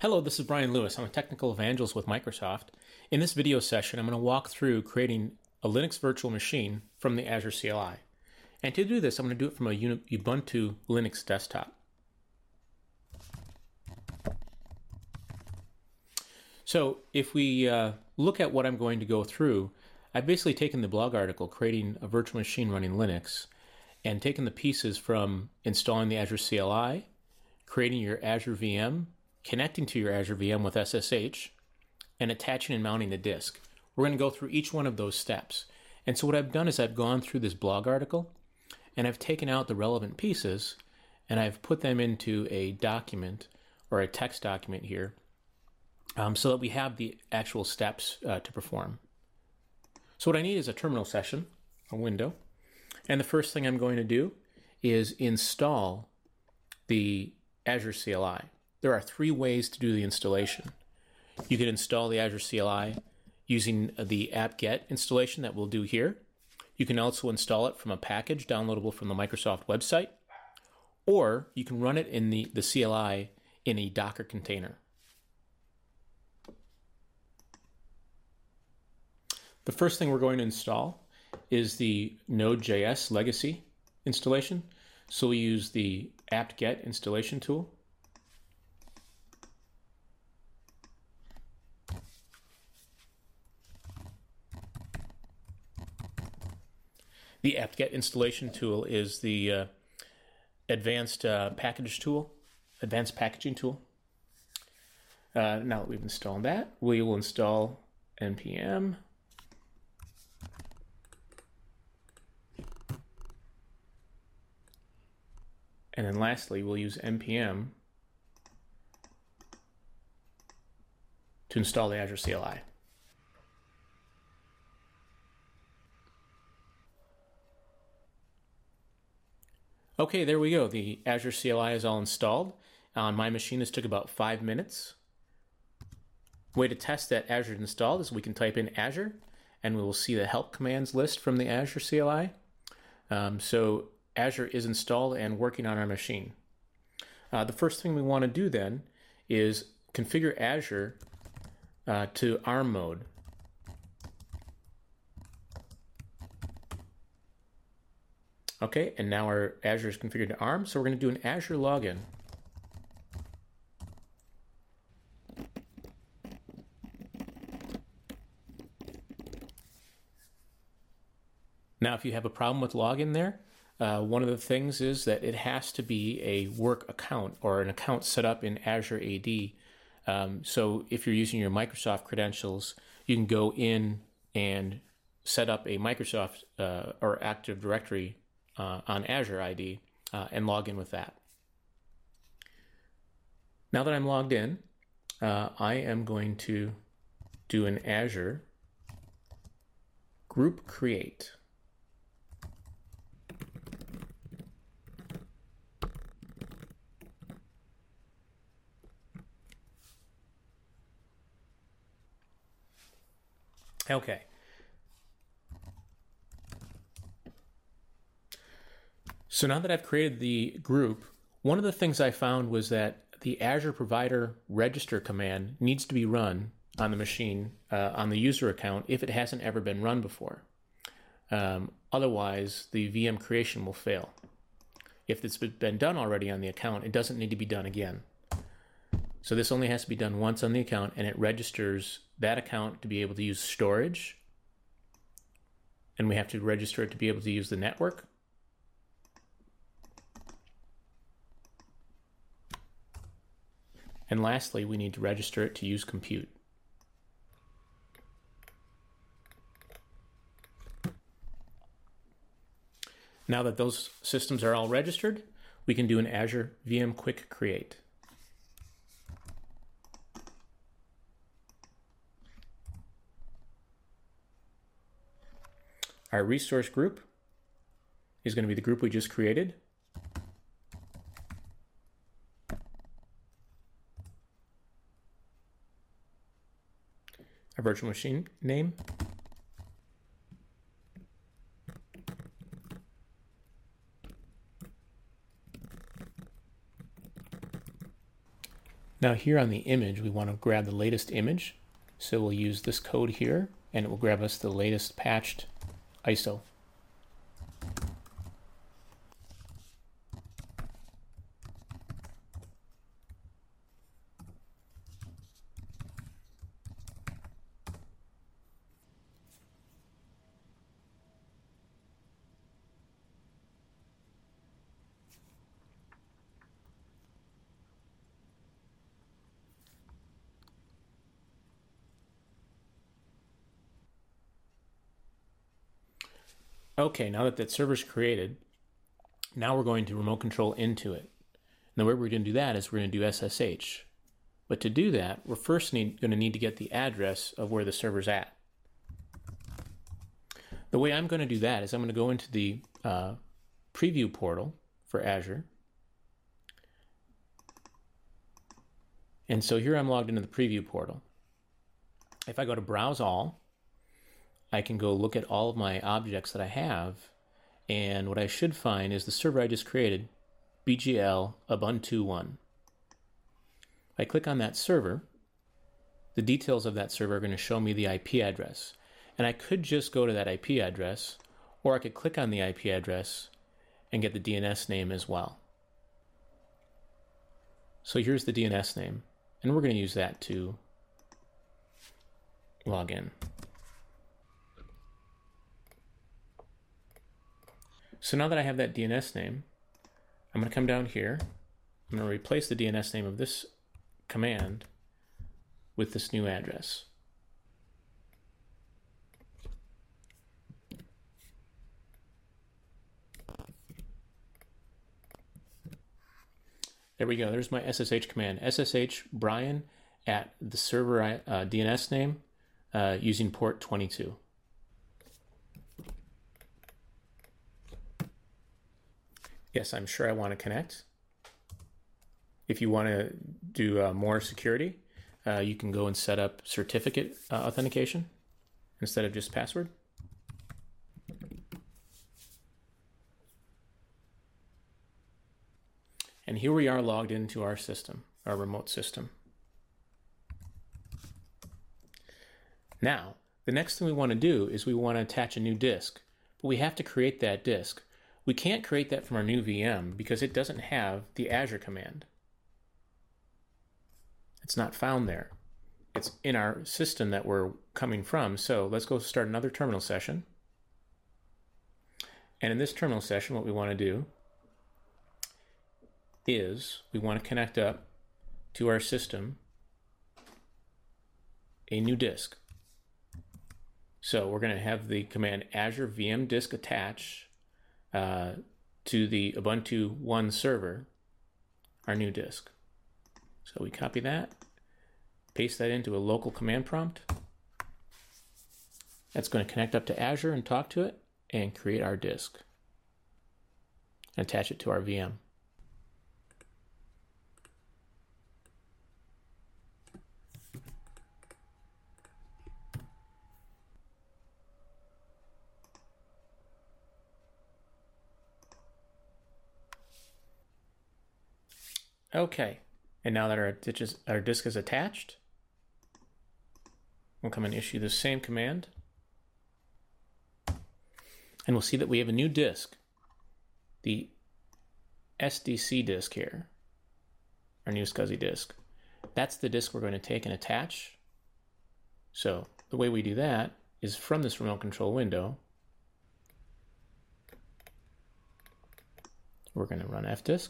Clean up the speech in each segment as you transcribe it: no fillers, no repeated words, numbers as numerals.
Hello, this is Brian Lewis. I'm a technical evangelist with Microsoft. In this video session, I'm going to walk through creating a Linux virtual machine from the Azure CLI. And to do this, I'm going to do it from a Ubuntu Linux desktop. So if we look at what I'm going to go through, I've basically taken the blog article, creating a virtual machine running Linux, and taken the pieces from installing the Azure CLI, creating your Azure VM, connecting to your Azure VM with SSH, and attaching and mounting the disk. We're going to go through each one of those steps. And so what I've done is I've gone through this blog article, and I've taken out the relevant pieces, and I've put them into a document, or a text document here, so that we have the actual steps to perform. So what I need is a terminal session, a window, and the first thing I'm going to do is install the Azure CLI. There are three ways to do the installation. You can install the Azure CLI using the apt-get installation that we'll do here. You can also install it from a package downloadable from the Microsoft website, or you can run it in the CLI in a Docker container. The first thing we're going to install is the Node.js legacy installation. So we use the apt-get installation tool. The apt-get installation tool is the advanced packaging tool. Now that we've installed that, we will install npm. And then lastly, we'll use npm to install the Azure CLI. Okay, there we go. The Azure CLI is all installed. On my machine, this took about 5 minutes. Way to test that Azure is installed is we can type in Azure, and we will see the help commands list from the Azure CLI. So Azure is installed and working on our machine. The first thing we want to do then is configure Azure to ARM mode. Okay, and now our Azure is configured to ARM, so we're going to do an Azure login. Now, if you have a problem with login there, one of the things is that it has to be a work account or an account set up in Azure AD. So if you're using your Microsoft credentials, you can go in and set up a Microsoft or Active Directory on Azure ID and log in with that. Now that I'm logged in, I am going to do an Azure group create. Okay. So now that I've created the group, one of the things I found was that the Azure Provider Register command needs to be run on the machine, on the user account, if it hasn't ever been run before. Otherwise, the VM creation will fail. If it's been done already on the account, it doesn't need to be done again. So this only has to be done once on the account, and it registers that account to be able to use storage. And we have to register it to be able to use the network. And lastly, we need to register it to use compute. Now that those systems are all registered, we can do an Azure VM Quick Create. Our resource group is going to be the group we just created. Our virtual machine name. Now here on the image, we want to grab the latest image. So we'll use this code here, and it will grab us the latest patched ISO. Okay, now that server's created, now we're going to remote control into it. And the way we're going to do that is we're going to do SSH. But to do that, we're first going to need to get the address of where the server's at. The way I'm going to do that is I'm going to go into the preview portal for Azure. And so here I'm logged into the preview portal. If I go to Browse All, I can go look at all of my objects that I have, and what I should find is the server I just created, BGL Ubuntu 1. If I click on that server, the details of that server are going to show me the IP address. And I could just go to that IP address, or I could click on the IP address and get the DNS name as well. So here's the DNS name, and we're going to use that to log in. So now that I have that DNS name, I'm going to come down here. I'm going to replace the DNS name of this command with this new address. There we go. There's my SSH command. SSH Brian at the server DNS name using port 22. Yes, I'm sure I want to connect. If you want to do more security, you can go and set up certificate authentication instead of just password. And here we are logged into our system, our remote system. Now, the next thing we want to do is we want to attach a new disk, but we have to create that disk. We can't create that from our new VM because it doesn't have the Azure command. It's not found there. It's in our system that we're coming from. So let's go start another terminal session. And in this terminal session, what we want to do is we want to connect up to our system a new disk. So we're going to have the command Azure VM disk attach to the Ubuntu 1 server, our new disk. So we copy that, paste that into a local command prompt. That's going to connect up to Azure and talk to it and create our disk and attach it to our VM. Okay, and now that our disk is attached, we'll come and issue the same command. And we'll see that we have a new disk, the SDC disk here, our new SCSI disk. That's the disk we're going to take and attach. So the way we do that is from this remote control window, we're going to run fdisk.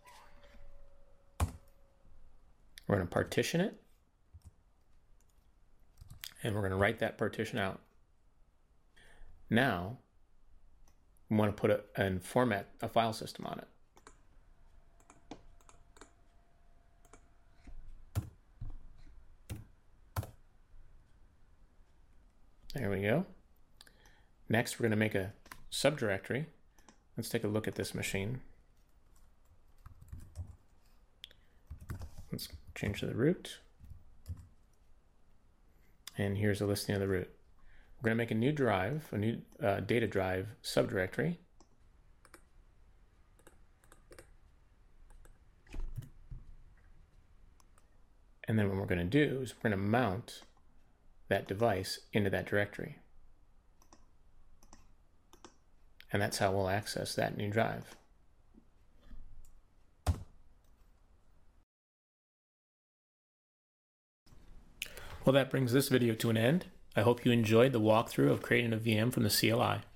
We're going to partition it, and we're going to write that partition out. Now, we want to put and format a file system on it. There we go. Next, we're going to make a subdirectory. Let's take a look at this machine. Let's change to the root. And here's a listing of the root. We're going to make a new drive, a new data drive subdirectory. And then what we're going to do is we're going to mount that device into that directory. And that's how we'll access that new drive. Well, that brings this video to an end. I hope you enjoyed the walkthrough of creating a VM from the CLI.